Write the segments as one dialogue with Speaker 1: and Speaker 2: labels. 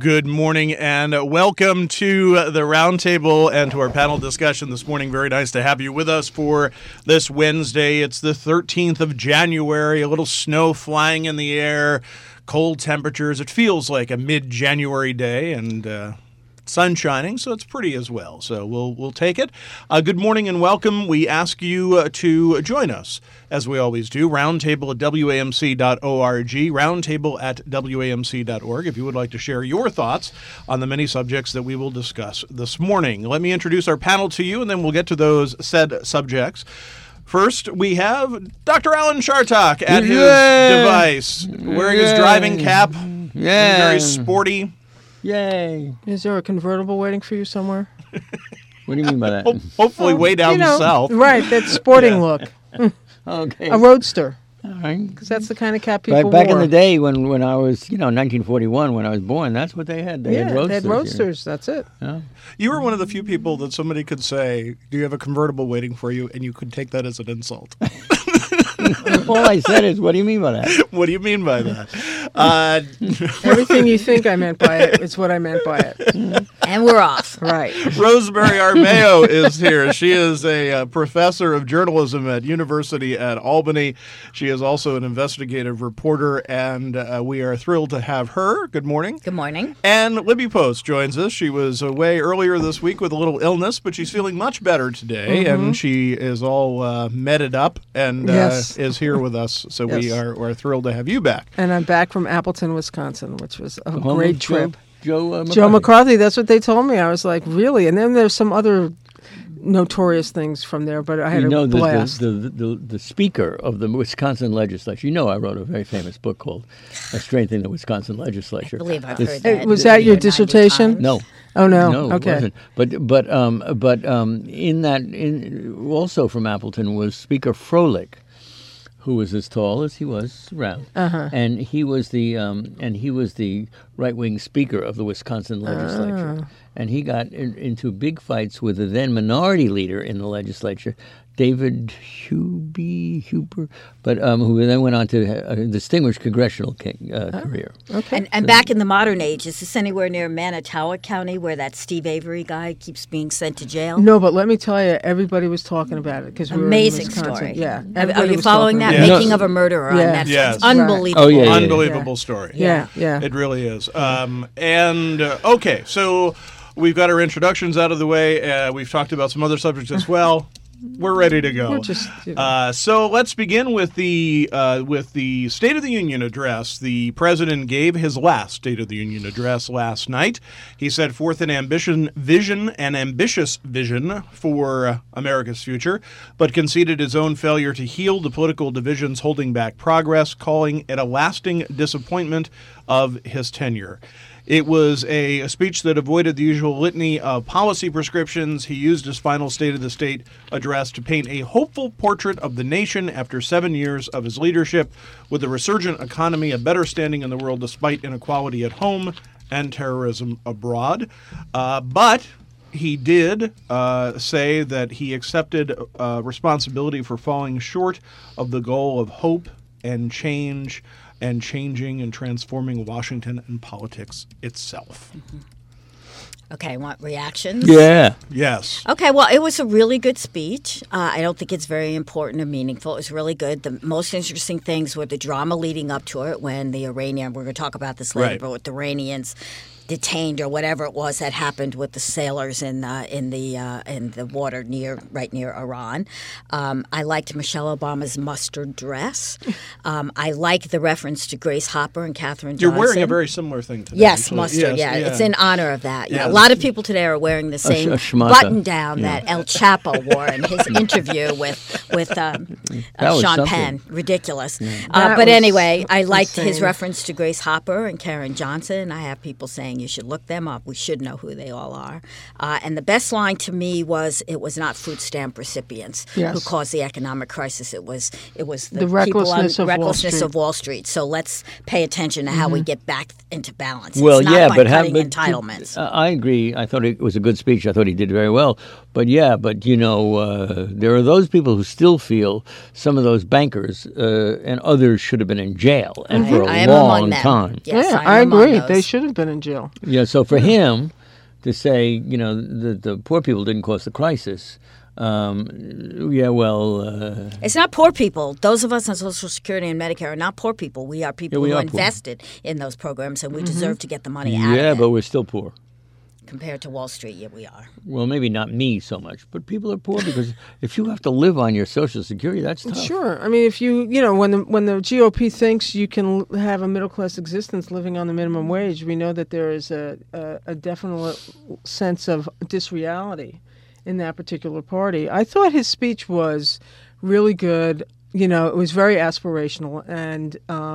Speaker 1: Good morning and welcome to the Roundtable and to our panel discussion this morning. Very nice to have you with us for this Wednesday. It's the 13th of January, a little snow flying in the air, cold temperatures. It feels like a mid-January day and sun shining, so it's pretty as well. So we'll take it. Good morning and welcome. We ask you to join us, as we always do, roundtable at WAMC.org, roundtable at WAMC.org, if you would like to share your thoughts on the many subjects that we will discuss this morning. Let me introduce our panel to you, and then we'll get to those said subjects. First, we have Dr. Alan Chartock at his device, wearing his driving cap, very sporty.
Speaker 2: Yay.
Speaker 3: Is there a convertible waiting for you somewhere?
Speaker 2: What do you mean by that?
Speaker 1: Hopefully way down south.
Speaker 3: Right, that sporting look.
Speaker 2: Okay.
Speaker 3: A roadster.
Speaker 2: All right.
Speaker 3: Because that's the kind of cap people wore.
Speaker 2: Back in the day when I was, 1941, when I was born, that's what they had. They had roadsters.
Speaker 3: They had roadsters. That's it.
Speaker 2: Yeah.
Speaker 1: You were one of the few people that somebody could say, do you have a convertible waiting for you? And you could take that as an insult.
Speaker 2: All I said is, what do you mean by that?
Speaker 1: What do you mean by that?
Speaker 3: Everything you think I meant by it is what I meant by it.
Speaker 4: And we're off.
Speaker 3: Right.
Speaker 1: Rosemary Armao is here. She is a professor of journalism at University at Albany. She is also an investigative reporter, and we are thrilled to have her. Good morning.
Speaker 4: Good morning.
Speaker 1: And Libby Post joins us. She was away earlier this week with a little illness, but she's feeling much better today, and she is all medded up and is here with us. So we're thrilled to have you back.
Speaker 3: And I'm back from Appleton, Wisconsin, which was a great trip.
Speaker 2: Joe
Speaker 3: McCarthy, that's what they told me. I was like, really? And then there's some other notorious things from there, but I had a blast.
Speaker 2: The speaker of the Wisconsin legislature, I wrote a very famous book called Strengthening the Wisconsin Legislature.
Speaker 4: I believe I've heard that.
Speaker 3: Was that your dissertation?
Speaker 2: No.
Speaker 3: Oh, no.
Speaker 2: No,
Speaker 3: okay.
Speaker 2: It wasn't. But also from Appleton was Speaker Froelich, who was as tall as he was round, and he was the right-wing speaker of the Wisconsin legislature, and he got into big fights with the then minority leader in the legislature, David Huber, but who then went on to a distinguished congressional career.
Speaker 3: Okay.
Speaker 4: And back in the modern age, is this anywhere near Manitowoc County where that Steve Avery guy keeps being sent to jail?
Speaker 3: No, but let me tell you, everybody was talking about it because we were
Speaker 4: amazing
Speaker 3: in Wisconsin.
Speaker 4: story.
Speaker 3: Yeah.
Speaker 4: Are you following that?
Speaker 1: Yes.
Speaker 4: Making of a Murderer on Netflix.
Speaker 1: Yes.
Speaker 4: Unbelievable.
Speaker 2: Oh, yeah.
Speaker 1: Unbelievable story.
Speaker 3: Yeah.
Speaker 1: It really is. Okay, so we've got our introductions out of the way. We've talked about some other subjects as well. We're ready to go.
Speaker 3: We're just,
Speaker 1: so let's begin with the State of the Union address. The president gave his last State of the Union address last night. He set forth an ambitious vision for America's future, but conceded his own failure to heal the political divisions holding back progress, calling it a lasting disappointment of his tenure. It was a speech that avoided the usual litany of policy prescriptions. He used his final State of the State address to paint a hopeful portrait of the nation after 7 years of his leadership, with a resurgent economy, a better standing in the world despite inequality at home and terrorism abroad. But he did say that he accepted responsibility for falling short of the goal of hope and change and changing and transforming Washington and politics itself.
Speaker 4: Okay, want reactions?
Speaker 2: Yeah.
Speaker 1: Yes.
Speaker 4: Okay, well, it was a really good speech. I don't think it's very important or meaningful. It was really good. The most interesting things were the drama leading up to it when the Iranian, we're going to talk about this later, but with the Iranians detained or whatever it was that happened with the sailors in the water right near Iran. I liked Michelle Obama's mustard dress. I like the reference to Grace Hopper and Katherine Johnson.
Speaker 1: You're wearing a very similar thing today.
Speaker 4: Yes,
Speaker 1: actually.
Speaker 4: mustard.
Speaker 1: Yes,
Speaker 4: It's in honor of that.
Speaker 1: Yeah.
Speaker 4: A lot of people today are wearing the same button down that El Chapo wore in his interview with Sean Penn. Ridiculous.
Speaker 3: Yeah.
Speaker 4: But anyway, I liked his
Speaker 3: insane.
Speaker 4: reference to Grace Hopper and Karen Johnson. I have people saying you should look them up. We should know who they all are. And the best line to me was, it was not food stamp recipients who caused the economic crisis. It was the
Speaker 3: recklessness
Speaker 4: of Wall Street. So let's pay attention to how we get back into balance.
Speaker 2: Well,
Speaker 4: it's not by
Speaker 2: but
Speaker 4: cutting entitlements.
Speaker 2: I agree. I thought it was a good speech. I thought he did very well. But there are those people who still feel some of those bankers and others should have been in jail and for
Speaker 4: I
Speaker 2: a
Speaker 4: am among
Speaker 2: long
Speaker 4: them.
Speaker 2: time.
Speaker 4: Yes,
Speaker 3: I
Speaker 4: I'm among
Speaker 3: agree.
Speaker 4: those.
Speaker 3: They should have been in jail.
Speaker 2: Yeah, so for him to say, the poor people didn't cause the crisis,
Speaker 4: It's not poor people. Those of us on Social Security and Medicare are not poor people. We are people
Speaker 2: we
Speaker 4: who
Speaker 2: are poor.
Speaker 4: invested in those programs, and we deserve to get the money out
Speaker 2: yeah,
Speaker 4: of
Speaker 2: but
Speaker 4: it.
Speaker 2: we're still poor.
Speaker 4: Compared to Wall Street, yeah, we are.
Speaker 2: Well, maybe not me so much, but people are poor because if you have to live on your Social Security, that's tough.
Speaker 3: Sure. I mean, if when the GOP thinks you can have a middle class existence living on the minimum wage, we know that there is a definite sense of disreality in that particular party. I thought his speech was really good. It was very aspirational, and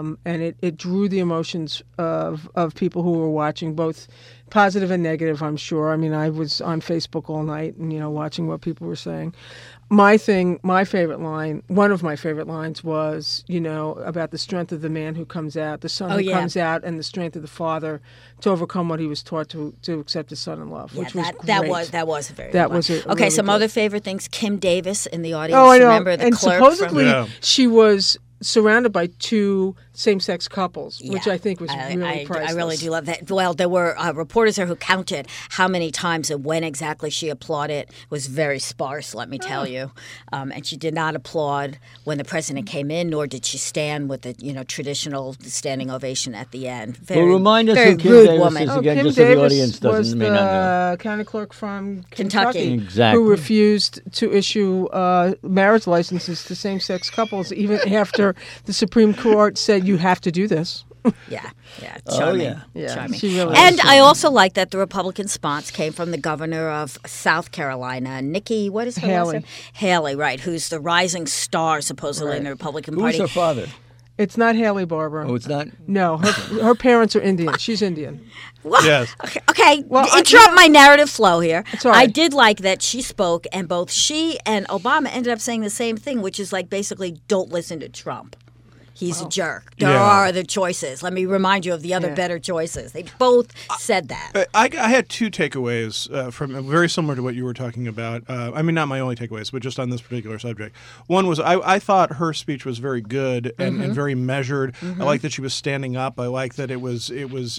Speaker 3: it drew the emotions of people who were watching, both positive and negative, I'm sure. I mean, I was on Facebook all night and, watching what people were saying. My favorite line, one of my favorite lines was, about the strength of the man who comes out, the son who comes out, and the strength of the father to overcome what he was taught to accept his son in love, which was great.
Speaker 4: That was a very
Speaker 3: That
Speaker 4: good
Speaker 3: was
Speaker 4: one.
Speaker 3: a
Speaker 4: Okay,
Speaker 3: really
Speaker 4: some
Speaker 3: good.
Speaker 4: other favorite things. Kim Davis in the audience.
Speaker 3: Oh, I know.
Speaker 4: Remember the
Speaker 3: and
Speaker 4: clerk
Speaker 3: supposedly
Speaker 1: Yeah.
Speaker 3: she was surrounded by two same-sex couples, which
Speaker 4: Yeah.
Speaker 3: I think was really priceless.
Speaker 4: I really do love that. Well, there were reporters there who counted how many times and when exactly she applauded. It was very sparse, let me tell you. And she did not applaud when the president came in, nor did she stand with the traditional standing ovation at the end. Very,
Speaker 2: remind us
Speaker 4: very
Speaker 2: who Kim
Speaker 4: good
Speaker 2: Davis
Speaker 4: woman.
Speaker 2: is
Speaker 3: Oh,
Speaker 2: again,
Speaker 3: Kim
Speaker 2: just so the
Speaker 3: Davis
Speaker 2: audience
Speaker 3: was
Speaker 2: may not know.
Speaker 3: the county clerk from
Speaker 4: Kentucky.
Speaker 3: Kentucky,
Speaker 2: Exactly.
Speaker 3: who refused to issue marriage licenses to same-sex couples even after the Supreme Court said you have to do this.
Speaker 4: Yeah, charming.
Speaker 3: Yeah,
Speaker 4: charming.
Speaker 3: she really
Speaker 4: And
Speaker 3: was
Speaker 4: I also like that the Republican response came from the governor of South Carolina, Nikki, what is her last
Speaker 3: Haley.
Speaker 4: name? Haley, right, who's the rising star supposedly in the Republican
Speaker 2: Who's
Speaker 4: Party.
Speaker 2: her father?
Speaker 3: It's not Haley Barbour.
Speaker 2: Oh, it's not?
Speaker 3: No, her parents are Indian. She's Indian.
Speaker 4: What?
Speaker 1: Yes.
Speaker 4: Okay,
Speaker 3: Well,
Speaker 4: interrupt my narrative flow here.
Speaker 3: It's all right.
Speaker 4: I did like that she spoke, and both she and Obama ended up saying the same thing, which is like basically don't listen to Trump. He's a jerk. There
Speaker 1: Yeah.
Speaker 4: are other choices. Let me remind you of the other better choices. They both said that.
Speaker 1: I had two takeaways from very similar to what you were talking about. I mean, not my only takeaways, but just on this particular subject. One was I thought her speech was very good and very measured. I like that she was standing up. I like that it was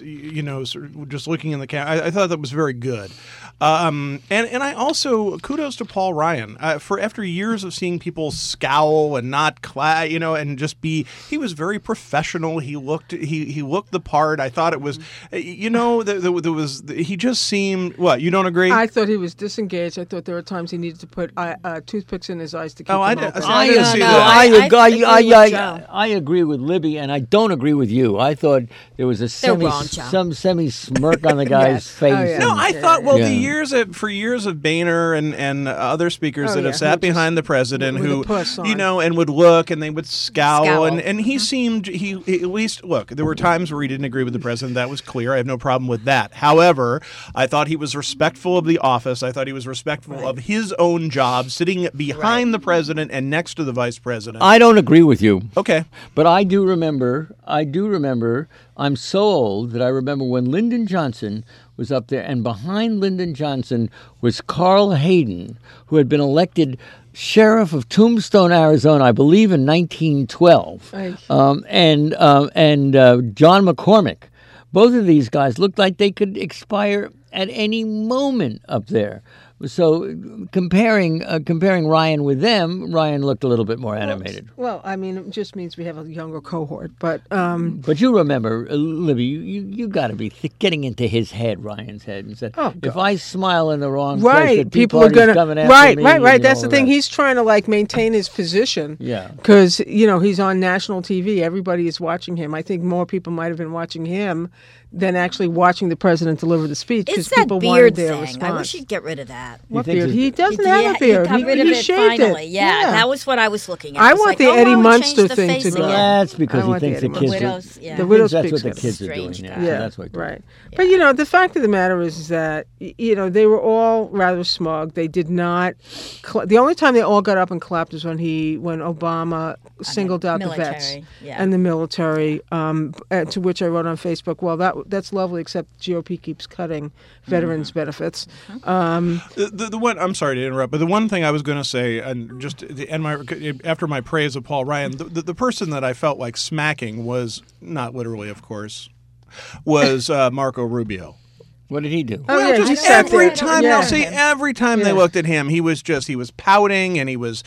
Speaker 1: sort of just looking in the camera. I thought that was very good. And I also kudos to Paul Ryan for after years of seeing people scowl and not and just be. He was very professional. He looked the part. I thought it was, there was. He just seemed. What, you don't agree?
Speaker 3: I thought he was disengaged. I thought there were times he needed to put toothpicks in his eyes to keep
Speaker 1: Oh, I
Speaker 3: them
Speaker 1: did-
Speaker 3: open.
Speaker 1: I didn't see
Speaker 4: no,
Speaker 1: that.
Speaker 2: I agree with Libby, and I don't agree with you. I thought there was a semi smirk on the guy's
Speaker 3: Yes.
Speaker 2: face.
Speaker 3: Oh, yeah.
Speaker 1: No, I
Speaker 3: Yeah.
Speaker 1: thought. Well,
Speaker 2: Yeah.
Speaker 1: for years of Boehner and other speakers
Speaker 3: Oh,
Speaker 1: that
Speaker 3: yeah,
Speaker 1: have sat
Speaker 3: who just-
Speaker 1: behind the president,
Speaker 3: with
Speaker 1: who
Speaker 3: a puss on.
Speaker 1: and would look and they would scowl. And
Speaker 4: Mm-hmm.
Speaker 1: he seemed at least look. There were times where he didn't agree with the president. That was clear. I have no problem with that. However, I thought he was respectful of the office. I thought he was respectful of his own job, sitting behind the president and next to the vice president.
Speaker 2: I don't agree with you.
Speaker 1: Okay.
Speaker 2: But I do remember, I'm so old that I remember when Lyndon Johnson was up there, and behind Lyndon Johnson was Carl Hayden, who had been elected sheriff of Tombstone, Arizona, I believe in 1912, and John McCormick. Both of these guys looked like they could expire at any moment up there. So comparing Ryan with them, Ryan looked a little bit more animated.
Speaker 3: Well, I mean, it just means we have a younger cohort. But
Speaker 2: But you remember, Libby, you got to be getting into his head, Ryan's head, and said,
Speaker 3: Oh,
Speaker 2: if I smile in the wrong place,
Speaker 3: right,
Speaker 2: the Tea
Speaker 3: people are
Speaker 2: Party's
Speaker 3: gonna
Speaker 2: coming after
Speaker 3: right.
Speaker 2: me,
Speaker 3: That's
Speaker 2: and
Speaker 3: the
Speaker 2: all
Speaker 3: thing.
Speaker 2: that.
Speaker 3: He's trying to maintain his position.
Speaker 2: Yeah.
Speaker 3: Because he's on national TV. Everybody is watching him. I think more people might have been watching him than actually watching the president deliver the speech because
Speaker 4: It's that
Speaker 3: people
Speaker 4: beard
Speaker 3: wanted their
Speaker 4: thing.
Speaker 3: response.
Speaker 4: I wish he'd get rid of that.
Speaker 3: What
Speaker 2: thinks
Speaker 3: beard?
Speaker 2: it's-
Speaker 3: He doesn't have a beard.
Speaker 4: He got rid of it
Speaker 3: shaved
Speaker 4: finally.
Speaker 3: it.
Speaker 4: Yeah, that was what I was looking at.
Speaker 3: I
Speaker 4: It's
Speaker 3: want
Speaker 4: like,
Speaker 3: the
Speaker 4: oh,
Speaker 3: Eddie
Speaker 4: well,
Speaker 3: Munster
Speaker 4: change the
Speaker 3: thing
Speaker 4: face
Speaker 3: to go.
Speaker 4: again.
Speaker 2: That's
Speaker 3: I
Speaker 2: because he
Speaker 3: want the
Speaker 2: thinks the
Speaker 3: Eddie
Speaker 2: kids
Speaker 3: Munster.
Speaker 2: are...
Speaker 4: Widows, yeah.
Speaker 3: The widow
Speaker 2: That's
Speaker 3: speaks
Speaker 2: what the
Speaker 3: him.
Speaker 2: kids are doing.
Speaker 4: Strange
Speaker 2: Yeah,
Speaker 4: guy.
Speaker 2: so
Speaker 3: Yeah,
Speaker 2: that's what.
Speaker 3: right. But the fact of the matter is that they were all rather smug. They did not. The only time they all got up and clapped was when Obama singled out the vets
Speaker 4: military, yeah.
Speaker 3: and the military. To which I wrote on Facebook, well, that that's lovely. Except GOP keeps cutting veterans' benefits.
Speaker 1: The one, I'm sorry to interrupt, but the one thing I was going to say, and just to end after my praise of Paul Ryan, the person that I felt like smacking was, not literally, of course, was Marco Rubio.
Speaker 2: What did he do?
Speaker 1: Well,
Speaker 3: he
Speaker 1: just
Speaker 3: sat
Speaker 1: every
Speaker 3: there.
Speaker 1: time,
Speaker 3: Yeah.
Speaker 1: every time they looked at him, he was pouting, and he was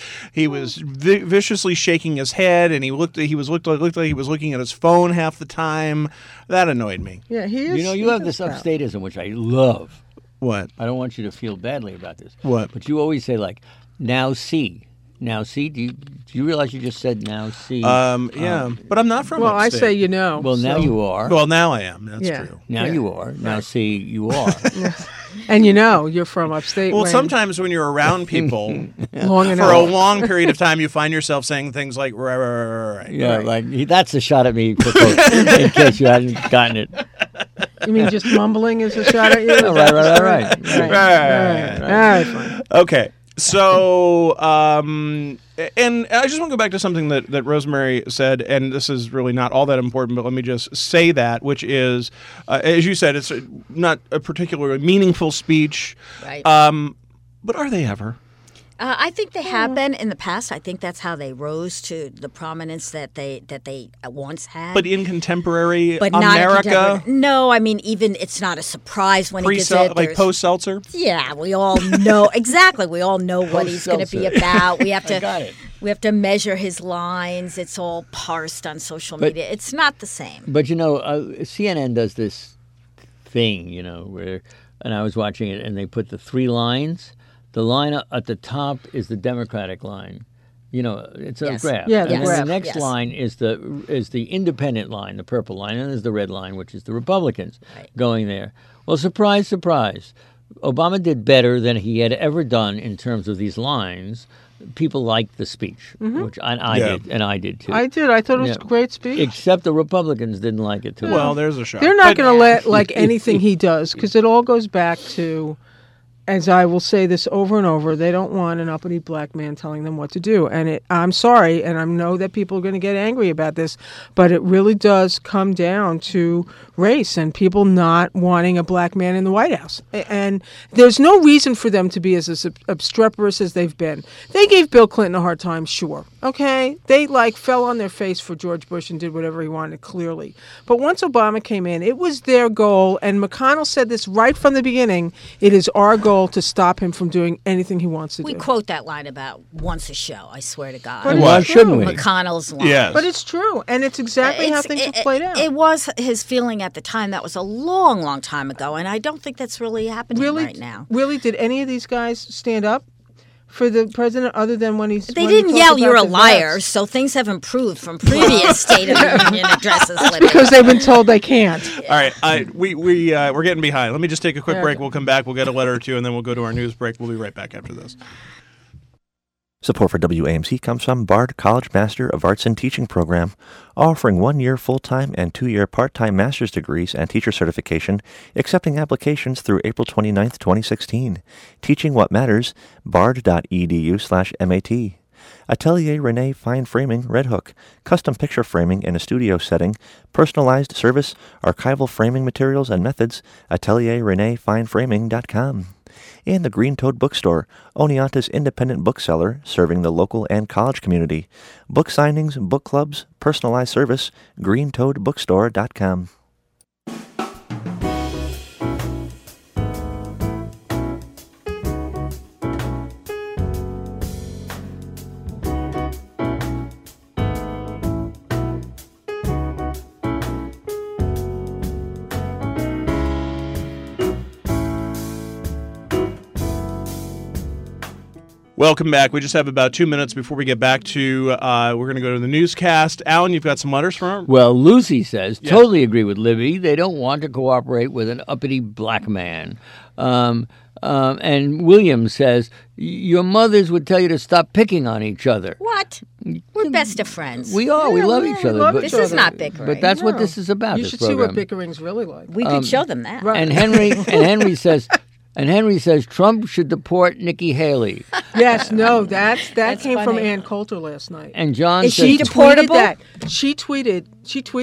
Speaker 1: viciously shaking his head, and he looked like he was looking at his phone half the time. That annoyed me.
Speaker 3: Yeah, he is.
Speaker 2: You have this upstatism, which I love.
Speaker 1: What?
Speaker 2: I don't want you to feel badly about this.
Speaker 1: What?
Speaker 2: But you always say, like, now see. Now see? Do you realize you just said now see?
Speaker 1: Yeah, but I'm not from
Speaker 3: Well, I
Speaker 1: upstate.
Speaker 3: say
Speaker 2: Well, now you are.
Speaker 1: Well, now I am. That's
Speaker 3: Yeah.
Speaker 1: true.
Speaker 2: Now you are. Now see, you are.
Speaker 3: And you're from upstate.
Speaker 1: Well,
Speaker 3: when
Speaker 1: sometimes when you're around people
Speaker 3: long
Speaker 1: for
Speaker 3: enough.
Speaker 1: a long period of time, you find yourself saying things like, right.
Speaker 2: Yeah, like that's a shot at me, for folks, in case you hadn't gotten it.
Speaker 3: You mean just mumbling is a shot at you?
Speaker 2: Oh, right.
Speaker 3: All right, fine.
Speaker 1: Okay. So, and I just want to go back to something that Rosemary said, and this is really not all that important, but let me just say that, which is, as you said, it's not a particularly meaningful speech.
Speaker 4: Right.
Speaker 1: But are they ever?
Speaker 4: I think they have been in the past. I think that's how they rose to the prominence that they once had.
Speaker 1: But in contemporary
Speaker 4: But not in
Speaker 1: America?
Speaker 4: contemporary. No, I mean, even it's not a surprise when he gets it.
Speaker 1: Like post-Seltzer?
Speaker 4: Yeah, we all know exactly. We all know what he's going to be about. We have to.
Speaker 2: got it.
Speaker 4: We have to measure his lines. It's all parsed on social media. It's not the same.
Speaker 2: But CNN does this thing, where, and I was watching it, and they put the 3 lines. The line at the top is the Democratic line. It's a
Speaker 4: Yes.
Speaker 2: graph.
Speaker 3: Yeah,
Speaker 2: and then
Speaker 3: graph.
Speaker 2: the next
Speaker 4: Yes.
Speaker 2: line is the independent line, the purple line, and there's the red line, which is the Republicans
Speaker 4: Right.
Speaker 2: going there. Well, surprise, surprise. Obama did better than he had ever done in terms of these lines. People liked the speech, which I did, and I did too.
Speaker 3: I did. I thought it was
Speaker 2: Yeah.
Speaker 3: a great speech.
Speaker 2: Except the Republicans didn't like it too much.
Speaker 1: Well, there's a shot.
Speaker 3: They're not
Speaker 1: But-
Speaker 3: going to let like anything he does because it all goes back to, as I will say this over and over, they don't want an uppity black man telling them what to do. And I'm sorry, and I know that people are going to get angry about this, but it really does come down to race and people not wanting a black man in the White House. And there's no reason for them to be as obstreperous as they've been. They gave Bill Clinton a hard time, sure. Okay? They fell on their face for George Bush and did whatever he wanted, clearly. But once Obama came in, it was their goal, and McConnell said this right from the beginning, it is our goal to stop him from doing anything he wants to
Speaker 4: We
Speaker 3: do.
Speaker 4: quote that line about once a show. I swear to God.
Speaker 3: But
Speaker 2: Why
Speaker 3: it's
Speaker 2: shouldn't
Speaker 3: true.
Speaker 2: we?
Speaker 4: McConnell's line.
Speaker 1: Yes.
Speaker 3: But it's true, and it's exactly how things have played out.
Speaker 4: It was his feeling at the time. That was a long, long time ago, and I don't think that's really happening right now.
Speaker 3: Really, did any of these guys stand up for the president other than when he's?
Speaker 4: They
Speaker 3: when he
Speaker 4: didn't
Speaker 3: talked
Speaker 4: yell,
Speaker 3: about
Speaker 4: "You're a
Speaker 3: the
Speaker 4: liar,"
Speaker 3: vets?
Speaker 4: so things have improved from previous State of the Union addresses.
Speaker 3: Because they've been told they can't.
Speaker 1: All right, we're getting behind. Let me just take a quick
Speaker 3: Okay.
Speaker 1: break. We'll come back. We'll get a letter or two, and then we'll go to our news break. We'll be right back after this.
Speaker 5: Support for WAMC comes from Bard College Master of Arts in Teaching program, offering 1-year full-time and 2-year part-time master's degrees and teacher certification, accepting applications through April 29th, 2016. Teaching what matters, bard.edu/MAT. Atelier Renee Fine Framing, Red Hook. Custom picture framing in a studio setting. Personalized service, archival framing materials and methods. AtelierReneeFineFraming.com. And the Green Toad Bookstore, Oneonta's independent bookseller, serving the local and college community. Book signings, book clubs, personalized service, greentoadbookstore.com.
Speaker 1: Welcome back. We just have about 2 minutes before we get back to, we're going to go to the newscast. Alan, you've got some letters from her?
Speaker 2: Well, Lucy says, totally agree with Libby. They don't want to cooperate with an uppity black man. And William says, your mothers would tell you to stop picking on each other.
Speaker 4: What? We're best of friends.
Speaker 2: We are. we love each other.
Speaker 3: love
Speaker 2: but,
Speaker 3: each
Speaker 4: This is
Speaker 3: other.
Speaker 4: not bickering.
Speaker 2: But that's what
Speaker 3: No.
Speaker 2: this is about.
Speaker 3: You
Speaker 2: this
Speaker 3: should
Speaker 2: program.
Speaker 3: see what bickering's really like.
Speaker 4: We could show them that.
Speaker 3: Right.
Speaker 2: And Henry says Trump should deport Nikki Haley.
Speaker 3: Yes, no, that came from
Speaker 4: funny.
Speaker 3: Ann Coulter last night.
Speaker 2: And John
Speaker 4: Is
Speaker 2: says
Speaker 4: she
Speaker 3: She
Speaker 4: deportable?
Speaker 3: tweeted that. She tweeted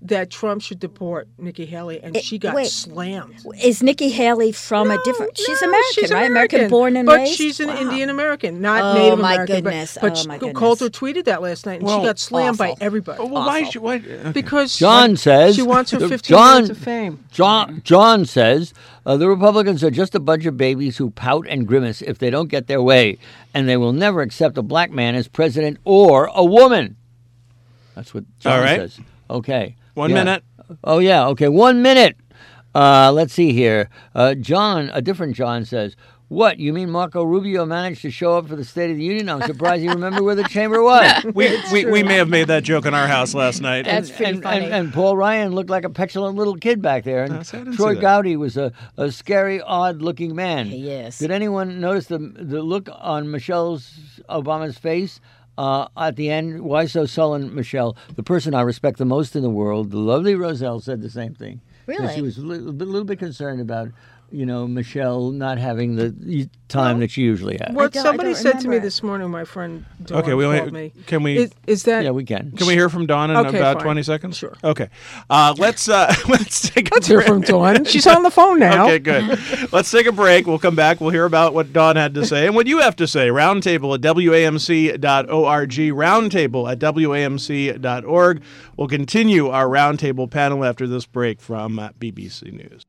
Speaker 3: that Trump should deport Nikki Haley, and she got slammed.
Speaker 4: Is Nikki Haley from a different? She's American,
Speaker 3: she's
Speaker 4: right?
Speaker 3: American
Speaker 4: Born and
Speaker 3: but
Speaker 4: raised.
Speaker 3: She's an Indian American, not
Speaker 4: Oh,
Speaker 3: Native
Speaker 4: my
Speaker 3: American.
Speaker 4: goodness.
Speaker 3: But
Speaker 4: Oh, my goodness.
Speaker 3: Coulter tweeted that last night, and she got slammed by everybody.
Speaker 1: Well, why? Okay.
Speaker 3: Because
Speaker 2: John says
Speaker 3: she wants her 15
Speaker 2: John-
Speaker 3: minutes of fame.
Speaker 2: John says the Republicans are just a bunch of babies who pout and grimace if they don't get their way, and they will never accept a black man as president or a woman. That's what John
Speaker 1: All right.
Speaker 2: says. Okay.
Speaker 1: 1 minute.
Speaker 2: Oh, yeah. Okay, 1 minute. Let's see here. John, a different John says, what, you mean Marco Rubio managed to show up for the State of the Union? I'm surprised he remembered where the chamber was.
Speaker 1: We may have made that joke in our house last night.
Speaker 4: That's pretty funny.
Speaker 2: And Paul Ryan looked like a petulant little kid back there. And
Speaker 1: See, I didn't
Speaker 2: Troy
Speaker 1: see that.
Speaker 2: Gowdy was a scary, odd-looking man.
Speaker 4: Yes.
Speaker 2: Did anyone notice the look on Obama's face at the end? Why so sullen, Michelle? The person I respect the most in the world, the lovely Roselle, said the same thing.
Speaker 4: Really?
Speaker 2: She was a little bit concerned about, Michelle not having the time that she usually has.
Speaker 3: What
Speaker 4: I
Speaker 3: somebody
Speaker 4: don't
Speaker 3: said to me
Speaker 4: remember.
Speaker 3: this morning, my friend Dawn
Speaker 1: Okay,
Speaker 3: called me.
Speaker 1: can we
Speaker 3: Is that
Speaker 2: Yeah, we can.
Speaker 1: can we hear from Dawn in
Speaker 3: Okay,
Speaker 1: about
Speaker 3: fine.
Speaker 1: 20 seconds?
Speaker 3: Sure.
Speaker 1: Okay. Let's take a
Speaker 3: Let's hear
Speaker 1: break.
Speaker 3: from Dawn. She's on the phone now.
Speaker 1: Okay, good. Let's take a break. We'll come back. We'll hear about what Dawn had to say and what you have to say. Roundtable at WAMC.org. Roundtable at WAMC.org. We'll continue our roundtable panel after this break from BBC News.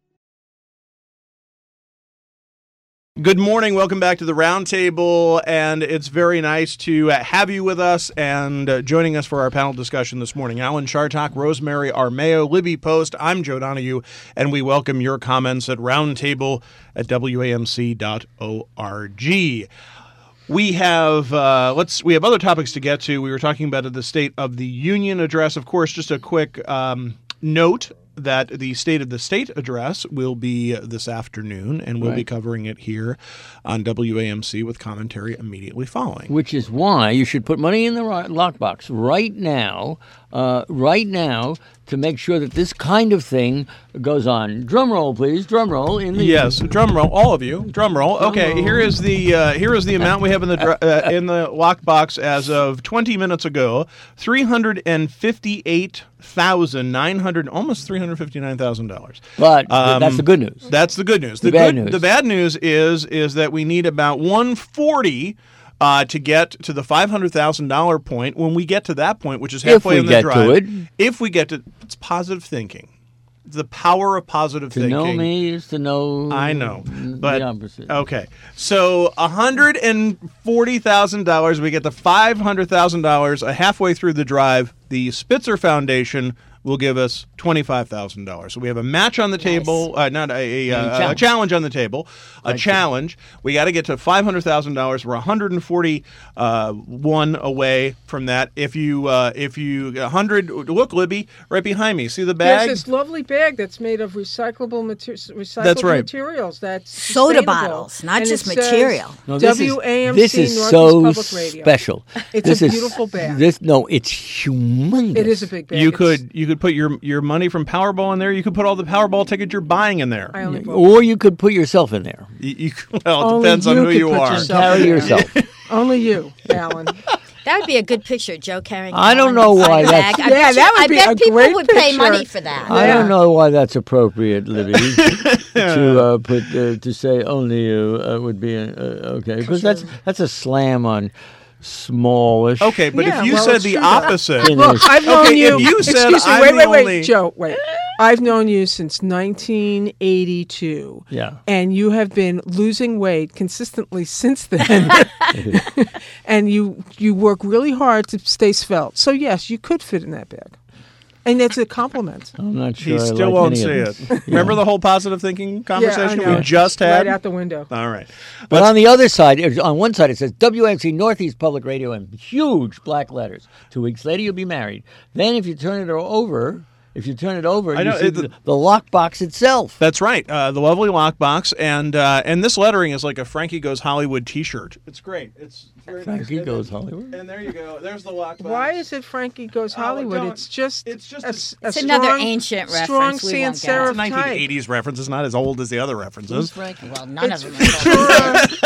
Speaker 1: Good morning. Welcome back to the Roundtable, and it's very nice to have you with us and joining us for our panel discussion this morning. Alan Chartock, Rosemary Armeo, Libby Post, I'm Joe Donahue, and we welcome your comments at roundtable at WAMC.org. We have other topics to get to. We were talking about the State of the Union address. Of course, just a quick note that the State of the State address will be this afternoon, and we'll be covering it here on WAMC with commentary immediately following.
Speaker 2: Which is why you should put money in the lockbox right now, to make sure that this kind of thing goes on. Drum roll, please. Drum roll.
Speaker 1: Yes, drum roll, all of you. Drum roll. Okay, here is the amount we have in the lockbox as of 20 minutes ago. $358,900, almost $359,000.
Speaker 2: But that's the good news.
Speaker 1: That's the good news. The bad news is that we need about 140 to get to the $500,000 point. When we get to that point, which is halfway in the drive, if we get to it's positive thinking. The power of positive thinking.
Speaker 2: To know me is to know.
Speaker 1: I know, but
Speaker 2: the opposite.
Speaker 1: Okay, so $140,000. We get the $500,000 halfway through the drive. The Spitzer Foundation will give us $25,000. So we have a match on the table, not a challenge on the table. Challenge. We got to get to $500,000. We're 141 away from that. If you 100, look, Libby, right behind me. See the bag?
Speaker 3: There's this lovely bag that's made of recyclable
Speaker 1: That's right.
Speaker 3: materials. That's
Speaker 4: Soda
Speaker 3: sustainable.
Speaker 4: bottles, not
Speaker 3: And
Speaker 4: just
Speaker 3: it says
Speaker 4: material.
Speaker 2: No,
Speaker 3: WAMC
Speaker 2: this is
Speaker 3: Northeast
Speaker 2: so
Speaker 3: Public Radio.
Speaker 2: special.
Speaker 3: It's a beautiful bag.
Speaker 2: It's humongous.
Speaker 3: It is a big bag.
Speaker 1: You could put your money from Powerball in there. You could put all the Powerball tickets you're buying in there.
Speaker 3: I only vote.
Speaker 2: Or you could put yourself in there.
Speaker 1: Well, it
Speaker 3: Only
Speaker 1: depends on
Speaker 3: you
Speaker 1: who
Speaker 3: could
Speaker 1: you
Speaker 3: put
Speaker 1: are.
Speaker 3: yourself
Speaker 2: Carry
Speaker 3: in there.
Speaker 2: yourself.
Speaker 3: Only you, Alan.
Speaker 4: That would be a good picture, Joe carrying.
Speaker 2: I don't
Speaker 4: Alan
Speaker 2: know
Speaker 4: inside
Speaker 2: why
Speaker 4: the
Speaker 2: that's-
Speaker 4: bag.
Speaker 3: Yeah, that would be
Speaker 4: I bet
Speaker 3: a
Speaker 4: people
Speaker 3: great
Speaker 4: would pay
Speaker 3: picture.
Speaker 4: money for that.
Speaker 2: I
Speaker 3: Yeah.
Speaker 2: don't know why that's appropriate, Libby, to put to say only you would be okay, because that's a slam on smallish.
Speaker 1: Okay, but
Speaker 3: Yeah,
Speaker 1: if you
Speaker 3: well,
Speaker 1: said
Speaker 3: it's
Speaker 1: the
Speaker 3: true, though.
Speaker 1: opposite,
Speaker 3: Look, I've known
Speaker 1: Okay,
Speaker 3: you.
Speaker 1: if you said
Speaker 3: Excuse me,
Speaker 1: I'm the
Speaker 3: wait,
Speaker 1: only-
Speaker 3: Joe, wait. I've known you since 1982.
Speaker 2: Yeah.
Speaker 3: And you have been losing weight consistently since then. And you work really hard to stay svelte. So yes, you could fit in that bag. And that's a compliment.
Speaker 2: I'm not sure.
Speaker 1: he
Speaker 2: I
Speaker 1: still
Speaker 2: like
Speaker 1: won't
Speaker 2: any
Speaker 1: say
Speaker 2: of
Speaker 1: it. Remember the whole positive thinking conversation
Speaker 3: know.
Speaker 1: we just had?
Speaker 3: Right out the window.
Speaker 1: All right.
Speaker 2: But on the other side, on one side, it says WAMC Northeast Public Radio in huge black letters. 2 weeks later, you'll be married. Then if you turn it over,
Speaker 1: I
Speaker 2: you
Speaker 1: know,
Speaker 2: see the lockbox itself.
Speaker 1: That's right. The lovely lockbox, and this lettering is like a Frankie Goes Hollywood T-shirt. It's great. It's very
Speaker 2: Frankie
Speaker 1: nice.
Speaker 2: Goes Hollywood.
Speaker 1: And there you go. There's the lockbox.
Speaker 3: Why is it Frankie Goes Hollywood?
Speaker 1: don't-
Speaker 3: It's just
Speaker 1: it's just
Speaker 3: a
Speaker 1: a-
Speaker 3: strong,
Speaker 4: another ancient
Speaker 3: strong
Speaker 4: reference we won't
Speaker 3: sans
Speaker 4: get.
Speaker 3: serif
Speaker 1: It's a
Speaker 3: type.
Speaker 1: 1980s reference. It's not as old as the other references.
Speaker 4: Well, none of them. Are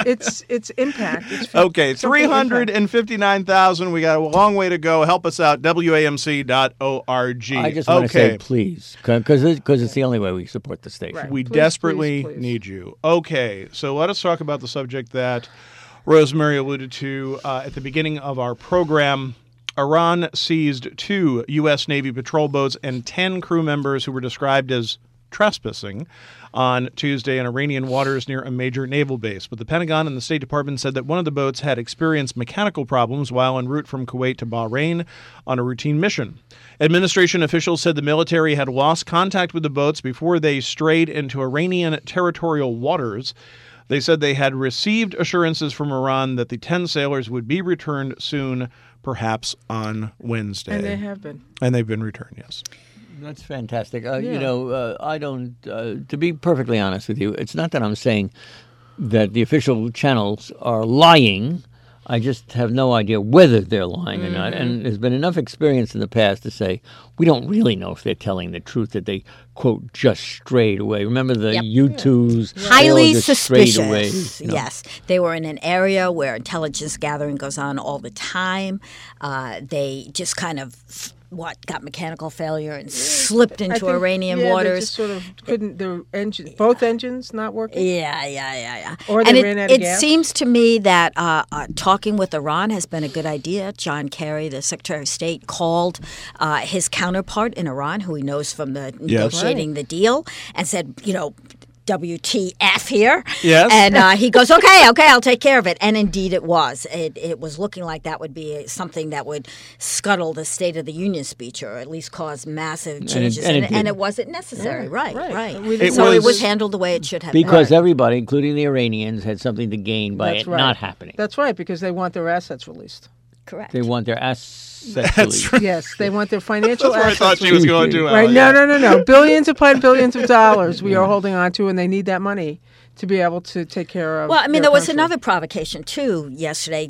Speaker 3: it's impact. It's
Speaker 1: Okay,
Speaker 3: something impact.
Speaker 1: 359,000. We got a long way to go. Help us out, WAMC.org.
Speaker 2: I just want to say please, because it's the only way we support the station.
Speaker 3: Right.
Speaker 1: We
Speaker 3: Please,
Speaker 1: desperately
Speaker 3: please, please.
Speaker 1: need you. Okay, so let us talk about the subject that Rosemary alluded to at the beginning of our program. Iran seized 2 U.S. Navy patrol boats and 10 crew members who were described as trespassing on Tuesday in Iranian waters near a major naval base. But the Pentagon and the State Department said that one of the boats had experienced mechanical problems while en route from Kuwait to Bahrain on a routine mission. Administration officials said the military had lost contact with the boats before they strayed into Iranian territorial waters. They said they had received assurances from Iran that the 10 sailors would be returned soon, perhaps on Wednesday.
Speaker 3: And they have been.
Speaker 1: And they've been returned, yes.
Speaker 2: That's fantastic. I don't, to be perfectly honest with you, it's not that I'm saying that the official channels are lying. I just have no idea whether they're lying or not. And there's been enough experience in the past to say we don't really know if they're telling the truth, that they, quote, just strayed away. Remember the U-2s? They all
Speaker 4: Highly
Speaker 2: just strayed away,
Speaker 4: suspicious.
Speaker 2: you know.
Speaker 4: Yes. They were in an area where intelligence gathering goes on all the time. They just kind of got mechanical failure and slipped into Iranian
Speaker 3: They
Speaker 4: waters.
Speaker 3: just sort of couldn't. Their engine, both engines, not working.
Speaker 4: Yeah.
Speaker 3: Or they ran out of
Speaker 4: it
Speaker 3: gas.
Speaker 4: seems to me that talking with Iran has been a good idea. John Kerry, the Secretary of State, called his counterpart in Iran, who he knows from the negotiating the deal, and said, WTF here.
Speaker 1: Yes.
Speaker 4: And he goes, okay, I'll take care of it. And indeed it was. It was looking like that would be something that would scuttle the State of the Union speech, or at least cause massive changes. And it wasn't necessary. Right. It was handled the way it should have been.
Speaker 2: Because everybody, including the Iranians, had something to gain by not happening.
Speaker 3: That's right, because they want their assets released.
Speaker 4: Correct.
Speaker 2: They want their assets released.
Speaker 3: Yes, they want their financial
Speaker 1: That's where I
Speaker 3: assets
Speaker 1: thought she was going to.
Speaker 3: Right? No. Billions upon billions of dollars we are holding on to, and they need that money to be able to take care of.
Speaker 4: Well, I mean,
Speaker 3: their
Speaker 4: there was
Speaker 3: country.
Speaker 4: another provocation too yesterday.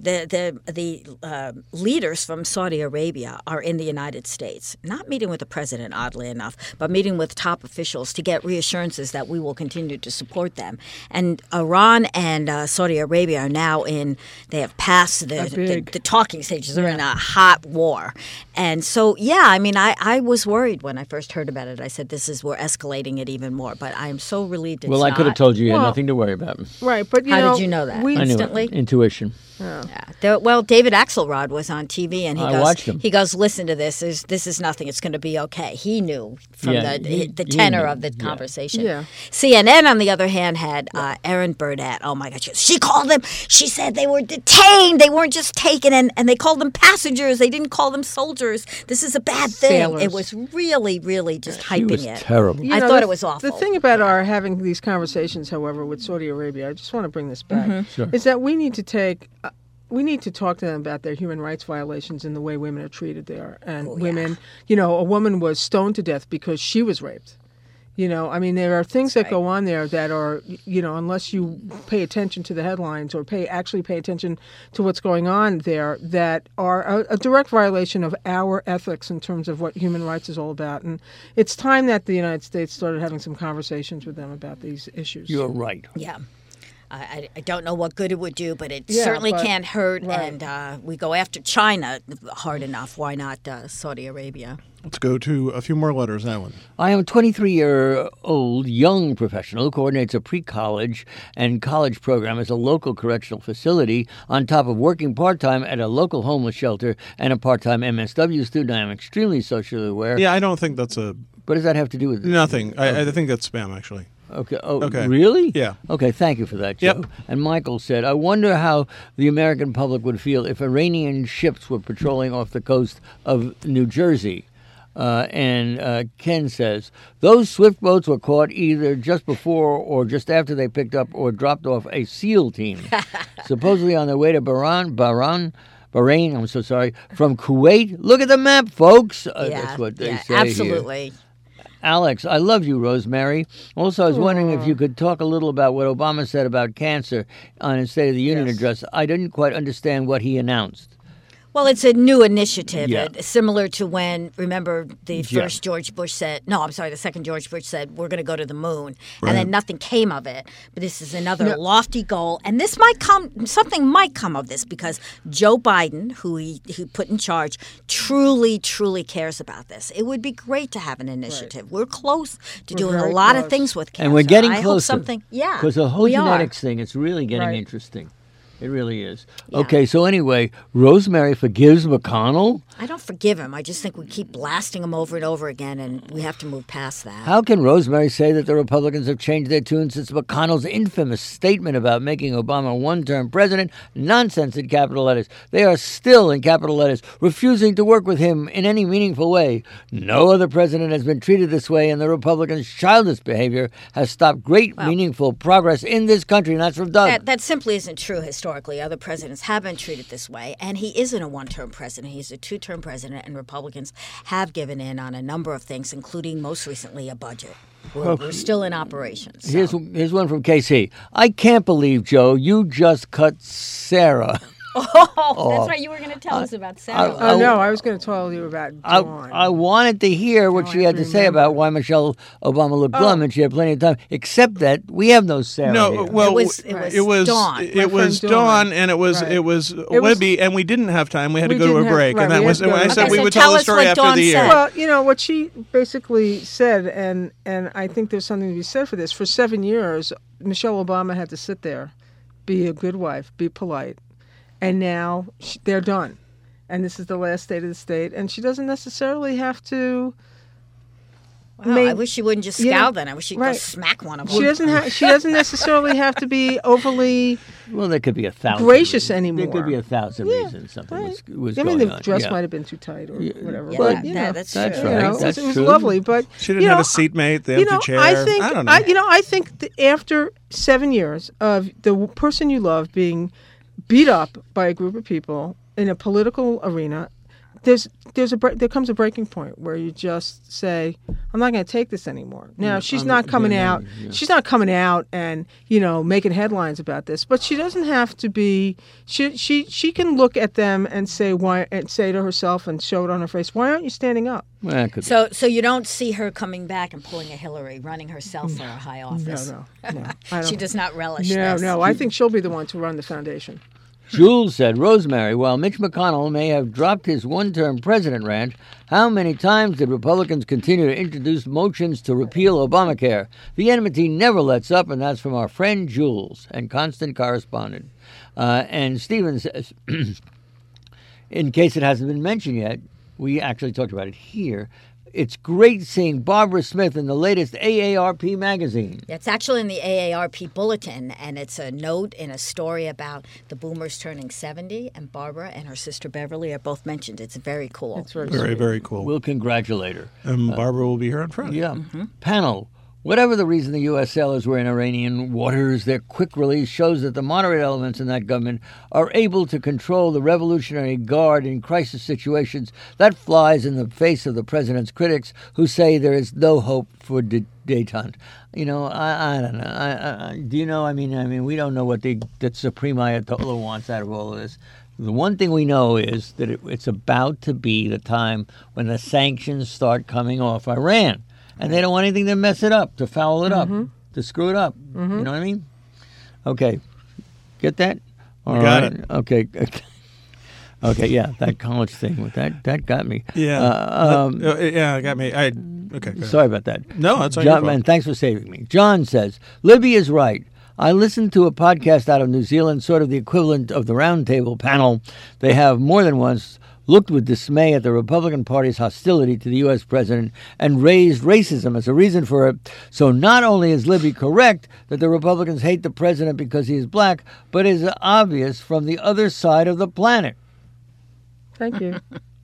Speaker 4: The leaders from Saudi Arabia are in the United States, not meeting with the president, oddly enough, but meeting with top officials to get reassurances that we will continue to support them. And Iran and Saudi Arabia are now they have passed the talking stages. They're in a hot war. And so, I mean, I was worried when I first heard about it. I said, we're escalating it even more. But I am so relieved it's not.
Speaker 2: Well, I could have told you had nothing to worry about.
Speaker 3: Right, but
Speaker 4: How did you know that?
Speaker 3: We
Speaker 2: I knew
Speaker 4: instantly?
Speaker 2: it. Intuition.
Speaker 4: Well, David Axelrod was on TV, and
Speaker 2: I watched him.
Speaker 4: He goes, listen to this. This is nothing. It's going to be okay. He knew from the
Speaker 2: he
Speaker 4: tenor
Speaker 2: knew.
Speaker 4: of the conversation.
Speaker 3: Yeah.
Speaker 4: CNN, on the other hand, had Erin Burnett. Oh, my gosh. She called them. She said they were detained. They weren't just taken, and they called them passengers. They didn't call them soldiers. This is a bad thing.
Speaker 3: Sailors.
Speaker 4: It was really, really just hyping
Speaker 2: It was
Speaker 4: it.
Speaker 2: terrible.
Speaker 3: You
Speaker 4: I
Speaker 3: know,
Speaker 4: thought it was awful.
Speaker 3: The thing about our having these conversations, however, with Saudi Arabia, I just want to bring this back,
Speaker 2: Sure.
Speaker 3: is that we need to talk to them about their human rights violations and the way women are treated there. And women, a woman was stoned to death because she was raped. I mean, there are things that go on there that are, unless you pay attention to the headlines or actually pay attention to what's going on there, that are a direct violation of our ethics in terms of what human rights is all about. And it's time that the United States started having some conversations with them about these issues.
Speaker 2: You're right.
Speaker 4: Yeah. I don't know what good it would do, but it
Speaker 3: Yeah,
Speaker 4: certainly
Speaker 3: but-
Speaker 4: can't hurt.
Speaker 3: right.
Speaker 4: And we go after China hard enough. Why not Saudi Arabia?
Speaker 1: Let's go to a few more letters, Alan.
Speaker 2: I am a 23-year-old young professional who coordinates a pre-college and college program as a local correctional facility on top of working part-time at a local homeless shelter and a part-time MSW student. I am extremely socially aware.
Speaker 1: Yeah, I don't think that's
Speaker 2: What does that have to do with it?
Speaker 1: nothing. I think that's spam, actually.
Speaker 2: Okay. Oh,
Speaker 1: Okay.
Speaker 2: Really?
Speaker 1: Yeah.
Speaker 2: Okay, thank you for that, Joe.
Speaker 1: Yep.
Speaker 2: And Michael said, I wonder how the American public would feel if Iranian ships were patrolling off the coast of New Jersey. And Ken says, those swift boats were caught either just before or just after they picked up or dropped off a SEAL team, supposedly on their way to Bahrain, I'm so sorry, from Kuwait. Look at the map, folks. That's what they say
Speaker 4: absolutely.
Speaker 2: here. Alex, I love you, Rosemary. Also, I was wondering if you could talk a little about what Obama said about cancer on his State of the Union address. I didn't quite understand what he announced.
Speaker 4: Well, it's a new initiative,
Speaker 2: Yeah.
Speaker 4: similar to when, remember, the first George Bush said, the second George Bush said, we're going to go to the moon.
Speaker 1: Right.
Speaker 4: And then nothing came of it. But this is another lofty goal. And this might something might come of this because Joe Biden, who he put in charge, truly, truly cares about this. It would be great to have an initiative.
Speaker 3: Right.
Speaker 4: We're close to
Speaker 3: We're
Speaker 4: doing a
Speaker 3: very
Speaker 4: lot
Speaker 3: close.
Speaker 4: of things with cancer.
Speaker 2: And we're getting
Speaker 4: I hope
Speaker 2: closer.
Speaker 4: something,
Speaker 2: Because the whole
Speaker 4: we are.
Speaker 2: genetics thing, it's really getting
Speaker 3: Right.
Speaker 2: interesting. It really is.
Speaker 4: Yeah.
Speaker 2: Okay, so anyway, Rosemary forgives McConnell.
Speaker 4: I don't forgive him. I just think we keep blasting him over and over again, and we have to move past that.
Speaker 2: How can Rosemary say that the Republicans have changed their tune since McConnell's infamous statement about making Obama a one-term president? Nonsense in capital letters. They are still in capital letters, refusing to work with him in any meaningful way. No other president has been treated this way, and the Republicans' childish behavior has stopped great, meaningful progress in this country. And that's from Doug.
Speaker 4: That simply isn't true historically. Other presidents have been treated this way, and he isn't a one-term president. He's a two-term president, and Republicans have given in on a number of things, including most recently a budget. We're still in operation. So.
Speaker 2: Here's one from KC. I can't believe, Joe, you just cut Sarah.
Speaker 4: Oh, that's right. You were going to tell us about Sarah.
Speaker 3: Oh, no, I was going to tell you about Dawn.
Speaker 2: I wanted to hear what she had to say about why Michelle Obama looked glum, and she had plenty of time. Except that we have no Sarah.
Speaker 1: No,
Speaker 2: here.
Speaker 1: well,
Speaker 4: It was Dawn.
Speaker 1: It was
Speaker 3: friend
Speaker 1: Dawn,
Speaker 3: Dawn.
Speaker 1: and it was
Speaker 3: Right.
Speaker 1: Libby, and we didn't have time. We had to
Speaker 3: We
Speaker 1: go to a
Speaker 3: didn't have-
Speaker 1: break,
Speaker 3: right,
Speaker 1: and that
Speaker 3: we
Speaker 1: was.
Speaker 3: had to go to
Speaker 1: I
Speaker 3: a
Speaker 1: said
Speaker 3: break.
Speaker 1: we
Speaker 4: Okay,
Speaker 1: would
Speaker 4: so
Speaker 1: tell
Speaker 4: tell
Speaker 1: the
Speaker 4: us
Speaker 1: story
Speaker 4: what
Speaker 1: after
Speaker 4: Dawn
Speaker 1: the year.
Speaker 4: said.
Speaker 3: Well, you know, what she basically said, and I think there's something to be said for this. For 7 years, Michelle Obama had to sit there, be a good wife, be polite, and now they're done. And this is the last state of the state, and she doesn't necessarily have to.
Speaker 4: Wow, I wish she wouldn't just
Speaker 3: you know,
Speaker 4: scowl then. I wish she'd
Speaker 3: right.
Speaker 4: go smack one of them.
Speaker 3: She doesn't. She doesn't necessarily have to be overly.
Speaker 2: Well, there could be 1,000.
Speaker 3: Gracious
Speaker 2: reasons.
Speaker 3: anymore.
Speaker 2: There could be 1,000
Speaker 3: Yeah,
Speaker 2: reasons something
Speaker 3: right.
Speaker 2: was
Speaker 3: I mean,
Speaker 2: going
Speaker 3: the
Speaker 2: on.
Speaker 3: dress
Speaker 2: Yeah.
Speaker 3: might have been too tight or whatever.
Speaker 4: Yeah,
Speaker 3: but,
Speaker 4: that's
Speaker 2: right.
Speaker 3: you know,
Speaker 2: That's
Speaker 3: it was
Speaker 2: true.
Speaker 3: lovely, but
Speaker 1: She didn't
Speaker 3: you
Speaker 1: have
Speaker 3: know,
Speaker 1: a seatmate, the
Speaker 3: you
Speaker 1: empty
Speaker 3: know,
Speaker 1: chair.
Speaker 3: I think
Speaker 1: don't know.
Speaker 3: I think that after 7 years of the person you love being beat up by a group of people in a political arena, there comes a breaking point where you just say, I'm not going to take this anymore. Now she's not coming out. She's not coming out and making headlines about this. But she doesn't have to be. She can look at them and say why, and say to herself and show it on her face. Why aren't you standing up?
Speaker 2: Well, it could be.
Speaker 4: So you don't see her coming back and pulling a Hillary, running herself for a high office.
Speaker 3: No. I
Speaker 4: She
Speaker 3: don't.
Speaker 4: does not relish this.
Speaker 3: No. I think she'll be the one to run the foundation.
Speaker 2: Jules said, Rosemary, while Mitch McConnell may have dropped his one-term president rant, how many times did Republicans continue to introduce motions to repeal Obamacare? The enmity never lets up, and that's from our friend Jules and constant correspondent. And Stephen says, in case it hasn't been mentioned yet, we actually talked about it here. It's great seeing Barbara Smith in the latest AARP magazine.
Speaker 4: It's actually in the AARP bulletin, and it's a note in a story about the boomers turning 70, and Barbara and her sister Beverly are both mentioned. It's very cool.
Speaker 3: It's very,
Speaker 1: Very,
Speaker 3: sweet.
Speaker 1: very cool.
Speaker 2: We'll congratulate her.
Speaker 1: Barbara will be here on Friday.
Speaker 2: Yeah. Panel. Whatever the reason the U.S. sailors were in Iranian waters, their quick release shows that the moderate elements in that government are able to control the Revolutionary Guard in crisis situations. That flies in the face of the president's critics who say there is no hope for détente. I don't know. Do you know? I mean, we don't know what the Supreme Ayatollah wants out of all of this. The one thing we know is that it's about to be the time when the sanctions start coming off Iran. And they don't want anything to mess it up, to foul it up, to screw it up. You know what I mean? Okay. Get that? All
Speaker 1: Got
Speaker 2: right.
Speaker 1: it.
Speaker 2: Okay. Okay, yeah, that college thing, that got me.
Speaker 1: Yeah. Yeah, it got me. Okay. Go ahead.
Speaker 2: Sorry about that.
Speaker 1: No, that's not your
Speaker 2: John,
Speaker 1: fault.
Speaker 2: and thanks for saving me. John says, Libby is right. I listened to a podcast out of New Zealand, sort of the equivalent of the Roundtable panel. They have more than once looked with dismay at the Republican Party's hostility to the U.S. president and raised racism as a reason for it. So not only is Libby correct that the Republicans hate the president because he is black, but it is obvious from the other side of the planet.
Speaker 3: Thank you.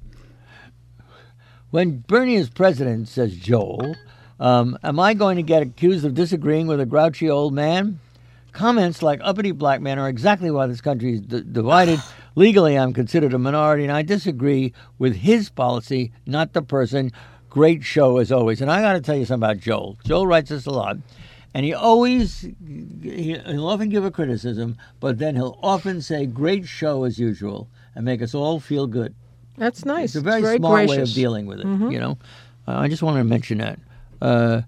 Speaker 2: When Bernie is president, says Joel, am I going to get accused of disagreeing with a grouchy old man? Comments like uppity black men are exactly why this country is divided. Legally, I'm considered a minority, and I disagree with his policy, not the person. Great show, as always. And I got to tell you something about Joel. Joel writes us a lot, and he'll often give a criticism, but then he'll often say, great show, as usual. and make us all feel good.
Speaker 3: That's nice.
Speaker 2: It's a very smart
Speaker 3: gracious
Speaker 2: way of dealing with it, you know. I just wanted to mention that.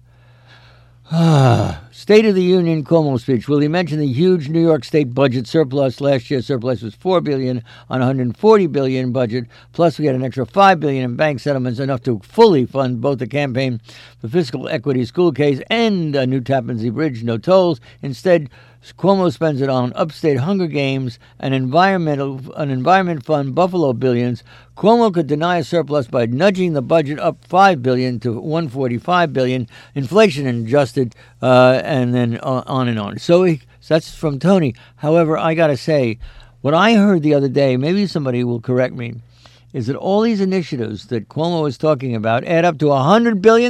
Speaker 2: State of the Union Cuomo speech. Will he mention the huge New York State budget surplus? Last year's surplus was $4 billion on $140 billion budget. Plus, we had an extra $5 billion in bank settlements, enough to fully fund both the campaign for fiscal equity school case and a new Tappan Zee Bridge, no tolls. Instead, Cuomo spends it on upstate Hunger Games, an environment fund, Buffalo billions. Cuomo could deny a surplus by nudging the budget up $5 billion to $145 billion, inflation adjusted, and then on and on. So that's from Tony. However, I got to say, what I heard the other day, maybe somebody will correct me, is that all these initiatives that Cuomo is talking about add up to $100 billion.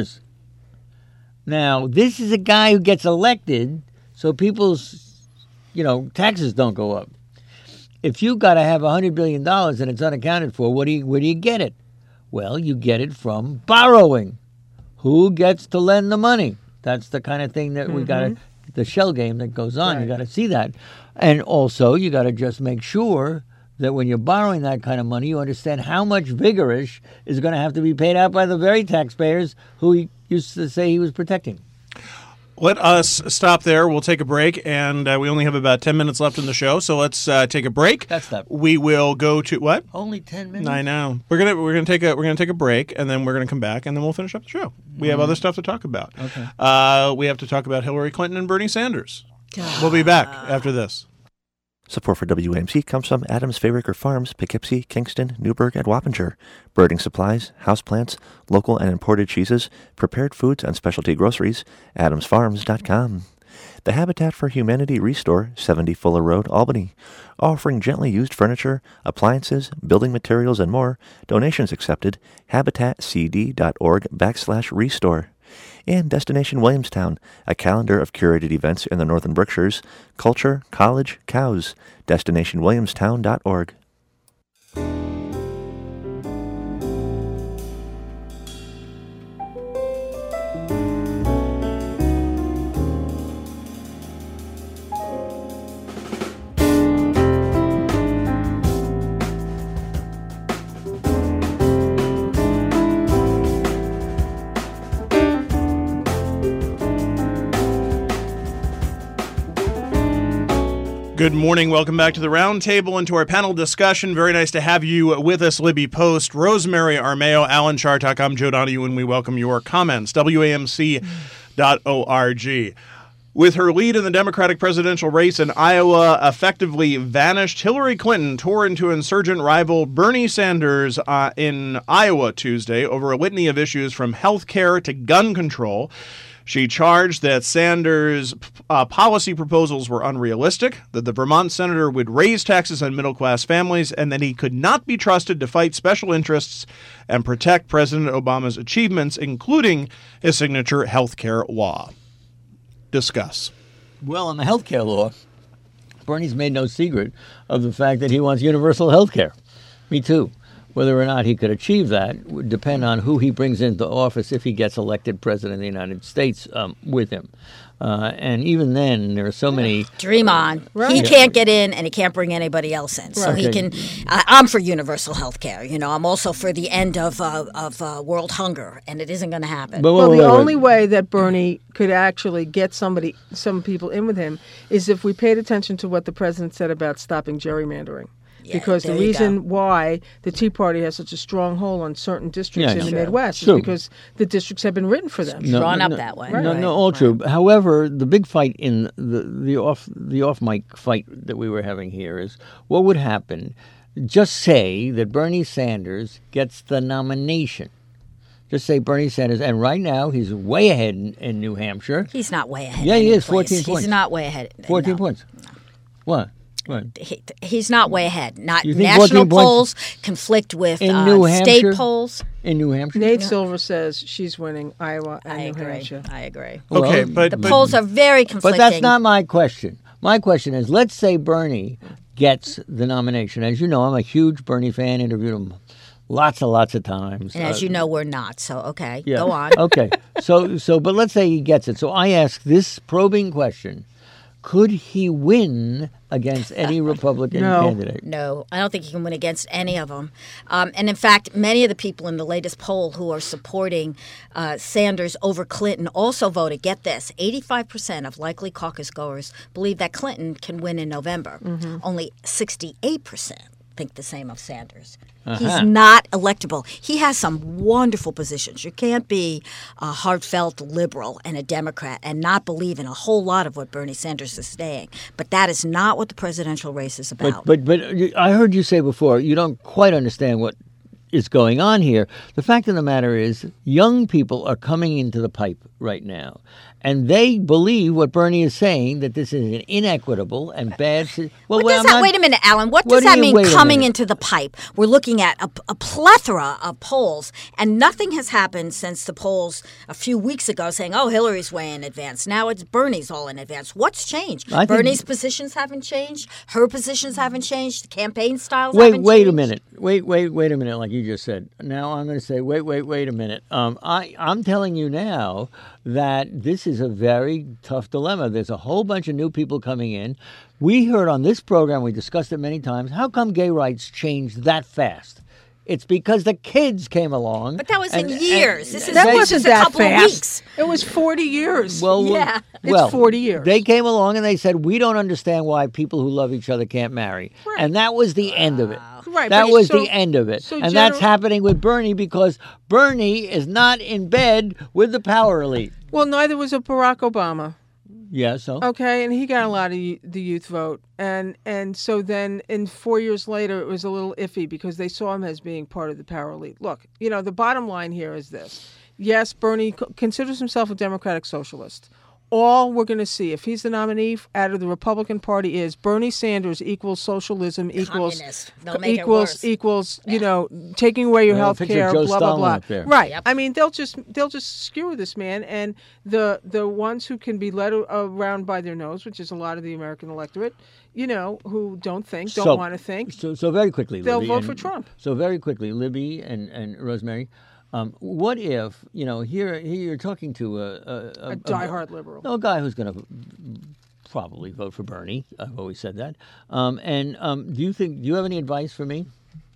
Speaker 2: Now, this is a guy who gets elected so people's, taxes don't go up. If you got to have $100 billion and it's unaccounted for, where do you get it? Well, you get it from borrowing. Who gets to lend the money? That's the kind of thing that we got to, the shell game that goes on. Right. You got to see that. And also, you got to just make sure that when you're borrowing that kind of money, you understand how much vigorish is going to have to be paid out by the very taxpayers who he used to say he was protecting.
Speaker 1: Let us stop there. We'll take a break, and we only have about 10 minutes left in the show, so let's take a break.
Speaker 2: That's that.
Speaker 1: We will go to what?
Speaker 2: Only 10 minutes.
Speaker 1: I know. We're gonna take a break, and then we're gonna come back, and then we'll finish up the show. We have other stuff to talk about.
Speaker 2: Okay.
Speaker 1: We have to talk about Hillary Clinton and Bernie Sanders. We'll be back after this.
Speaker 5: Support for WAMC comes from Adams Fairacre Farms, Poughkeepsie, Kingston, Newburgh, and Wappinger. Birding supplies, houseplants, local and imported cheeses, prepared foods, and specialty groceries. AdamsFarms.com. The Habitat for Humanity Restore, 70 Fuller Road, Albany. Offering gently used furniture, appliances, building materials, and more. Donations accepted. HabitatCD.org/restore. And Destination Williamstown, a calendar of curated events in the Northern Berkshires, culture, college, cows. DestinationWilliamstown.org.
Speaker 1: Good morning. Welcome back to the Roundtable and to our panel discussion. Very nice to have you with us, Libby Post, Rosemary Armao, Alan Chartock. I'm Joe Donahue, and we welcome your comments. WAMC.org. With her lead in the Democratic presidential race in Iowa effectively vanished, Hillary Clinton tore into insurgent rival Bernie Sanders in Iowa Tuesday over a litany of issues from health care to gun control. She charged that Sanders' policy proposals were unrealistic, that the Vermont senator would raise taxes on middle-class families, and that he could not be trusted to fight special interests and protect President Obama's achievements, including his signature health care law. Discuss.
Speaker 2: Well, on the health care law, Bernie's made no secret of the fact that he wants universal health care. Me too. Whether or not he could achieve that would depend on who he brings into office if he gets elected president of the United States with him. And even then, there are so many...
Speaker 4: Dream on.
Speaker 3: Right.
Speaker 4: He can't get in, and he can't bring anybody else in. So he can... I'm for universal health care. I'm also for the end of world hunger, and it isn't going to happen.
Speaker 3: Well, the only way that Bernie could actually get some people in with him is if we paid attention to what the president said about stopping gerrymandering.
Speaker 4: Yeah,
Speaker 3: because the reason why the Tea Party has such a strong hold on certain districts in the Midwest is because the districts have been written for them.
Speaker 4: Drawn up that way.
Speaker 2: All true. However, the big fight in the off mic fight that we were having here is what would happen. Just say that Bernie Sanders gets the nomination. Just say Bernie Sanders, and right now he's way ahead in New Hampshire.
Speaker 4: He's not way ahead.
Speaker 2: Yeah, he is. 14 points.
Speaker 4: He's not way ahead.
Speaker 2: 14 points. No. What? Right.
Speaker 4: He's not way ahead. Not national polls conflict with state polls.
Speaker 2: In New Hampshire?
Speaker 3: Nate Silver says she's winning Iowa and New Hampshire.
Speaker 4: I agree.
Speaker 1: Okay,
Speaker 2: well,
Speaker 1: but
Speaker 4: the polls are very conflicting.
Speaker 2: But that's not my question. My question is, let's say Bernie gets the nomination. As you know, I'm a huge Bernie fan. Interviewed him lots of times.
Speaker 4: And as you know, we're not. So, go on.
Speaker 2: Okay. So, but let's say he gets it. So I ask this probing question. Could he win against any Republican candidate?
Speaker 4: No, I don't think he can win against any of them. And in fact, many of the people in the latest poll who are supporting Sanders over Clinton also voted, get this, 85% of likely caucus goers believe that Clinton can win in November. Only 68% think the same of Sanders. He's not electable. He has some wonderful positions. You can't be a heartfelt liberal and a Democrat and not believe in a whole lot of what Bernie Sanders is saying. But that is not what the presidential race is about.
Speaker 2: But I heard you say before, you don't quite understand what is going on here. The fact of the matter is, young people are coming into the pipe right now, and they believe what Bernie is saying, that this is an inequitable and bad.
Speaker 4: Wait a minute, Alan. What does that mean, coming into the pipe? We're looking at a plethora of polls, and nothing has happened since the polls a few weeks ago saying, oh, Hillary's way in advance. Now it's Bernie's all in advance. What's changed? Bernie's positions haven't changed. Her positions haven't changed. The campaign styles haven't changed.
Speaker 2: Wait a minute. Wait a minute, like you just said. Now I'm going to say, wait a minute. I'm telling you now that this is a very tough dilemma. There's a whole bunch of new people coming in. We heard on this program, we discussed it many times, how come gay rights changed that fast? It's because the kids came along.
Speaker 4: But that was in years.
Speaker 3: That wasn't that
Speaker 4: couple
Speaker 3: fast.
Speaker 4: Of weeks.
Speaker 3: It was 40 years.
Speaker 2: It's
Speaker 3: 40 years.
Speaker 2: They came along and they said, we don't understand why people who love each other can't marry. Right. And that was the end of it.
Speaker 3: Right,
Speaker 2: that was the end of it.
Speaker 3: And
Speaker 2: that's happening with Bernie because Bernie is not in bed with the power elite.
Speaker 3: Well, neither was Barack Obama.
Speaker 2: Yeah, so?
Speaker 3: Okay, and he got a lot of the youth vote. And so then 4 years later, it was a little iffy because they saw him as being part of the power elite. Look, the bottom line here is this. Yes, Bernie considers himself a democratic socialist. All we're going to see, if he's the nominee out of the Republican Party, is Bernie Sanders equals socialism equals taking away your health care, blah blah blah. Right. Yep. I mean, they'll just skewer this man, and the ones who can be led around by their nose, which is a lot of the American electorate, who don't want to think.
Speaker 2: So very quickly,
Speaker 3: they'll
Speaker 2: Libby,
Speaker 3: vote for Trump.
Speaker 2: So very quickly, Libby and Rosemary. What if, here you're talking to a
Speaker 3: diehard liberal.
Speaker 2: No, a guy who's going to probably vote for Bernie. I've always said that. Do you have any advice for me?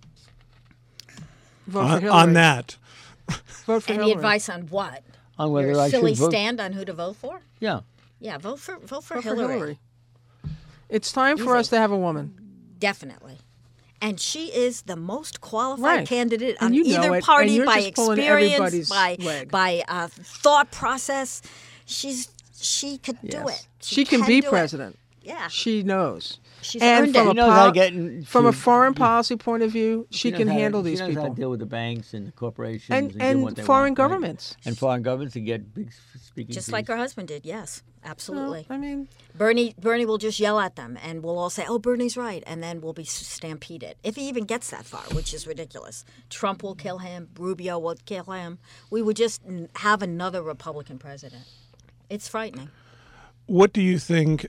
Speaker 3: Vote for Hillary.
Speaker 1: On that.
Speaker 3: Vote for
Speaker 4: Any
Speaker 3: Hillary.
Speaker 4: advice on what?
Speaker 2: On whether
Speaker 4: Your
Speaker 2: I
Speaker 4: silly
Speaker 2: should vote?
Speaker 4: stand on who to vote for?
Speaker 2: Yeah.
Speaker 4: Yeah, vote for
Speaker 3: Vote
Speaker 4: Hillary.
Speaker 3: for Hillary. It's time for us to have a woman.
Speaker 4: Definitely. And she is the most qualified candidate on
Speaker 3: and
Speaker 4: either party by
Speaker 3: experience,
Speaker 4: by thought process. She could do it.
Speaker 3: She can be president.
Speaker 4: Yeah.
Speaker 3: She knows.
Speaker 4: She's
Speaker 3: and
Speaker 4: earned
Speaker 3: from from a foreign policy point of view, she can handle these people.
Speaker 2: She knows how to deal with the banks and the corporations
Speaker 3: and foreign governments.
Speaker 2: Right? And foreign governments to get big speaking.
Speaker 4: Just like her husband did, yes. Absolutely.
Speaker 3: Well, I mean,
Speaker 4: Bernie will just yell at them, and we'll all say, "Oh, Bernie's right," and then we'll be stampeded if he even gets that far, which is ridiculous. Trump will kill him. Rubio will kill him. We would just have another Republican president. It's frightening.
Speaker 1: What do you think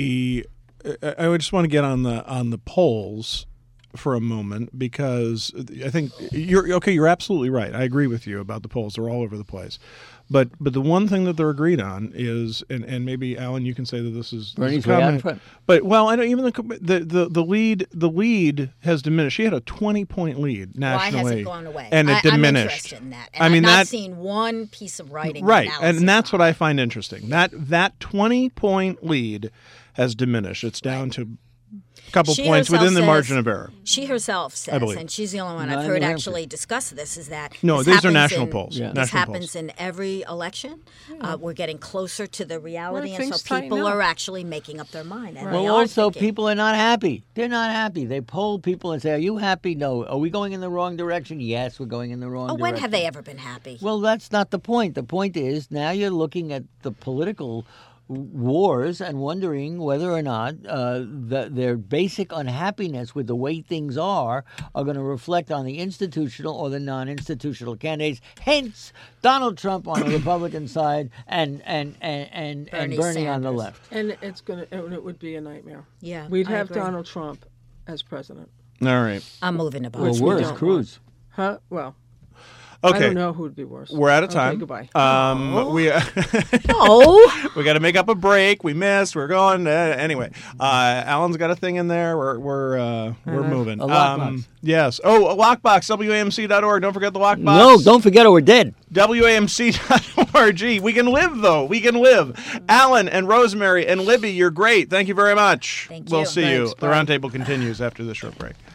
Speaker 1: I just want to get on the polls for a moment because I think you're absolutely right. I agree with you about the polls. They're all over the place. But the one thing that they're agreed on is, and maybe Alan, you can say that this is
Speaker 2: Bernie's way out in front.
Speaker 1: But I don't even the lead has diminished. She had a 20-point lead nationally.
Speaker 4: Why has it gone away?
Speaker 1: And it diminished.
Speaker 4: I'm interested in that. And I've not seen one piece of writing.
Speaker 1: Right, and that's what I find interesting. That 20-point lead has diminished. It's down to a couple points within the margin of error.
Speaker 4: She herself says, and she's the only one I've heard actually discuss this, is that
Speaker 1: these are national polls.
Speaker 2: Yeah.
Speaker 4: This happens in every election. We're getting closer to the reality, and so people are actually making up their mind. And
Speaker 2: well, also people are not happy. They're not happy. They poll people and say, "Are you happy? No. Are we going in the wrong direction? Yes, we're going in the wrong direction."
Speaker 4: When have they ever been happy?
Speaker 2: Well, that's not the point. The point is now you're looking at the political wars and wondering whether or not their basic unhappiness with the way things are going to reflect on the institutional or the non-institutional candidates. Hence, Donald Trump on the Republican side and Bernie on the left.
Speaker 3: And it would be a nightmare.
Speaker 4: Yeah,
Speaker 3: we'd have Donald Trump as president.
Speaker 1: All right.
Speaker 4: I'm moving about.
Speaker 2: Well, where's Cruz?
Speaker 3: Huh? Well.
Speaker 1: Okay.
Speaker 3: I don't know who would be worse.
Speaker 1: We're out of time.
Speaker 3: Okay, goodbye.
Speaker 1: We
Speaker 4: Oh,
Speaker 1: we got to make up a break. We missed. We're going anyway. Alan's got a thing in there. We're moving.
Speaker 2: A lockbox.
Speaker 1: Yes. Oh, a lockbox. WAMC.org. Don't forget the lockbox.
Speaker 2: No, don't forget it. We're dead.
Speaker 1: WAMC.org. We can live though. We can live. Alan and Rosemary and Libby, you're great. Thank you very much.
Speaker 4: Thank
Speaker 1: We'll
Speaker 4: you.
Speaker 1: see you.
Speaker 3: Thanks.
Speaker 1: The
Speaker 3: Bye.
Speaker 1: roundtable continues after this short break.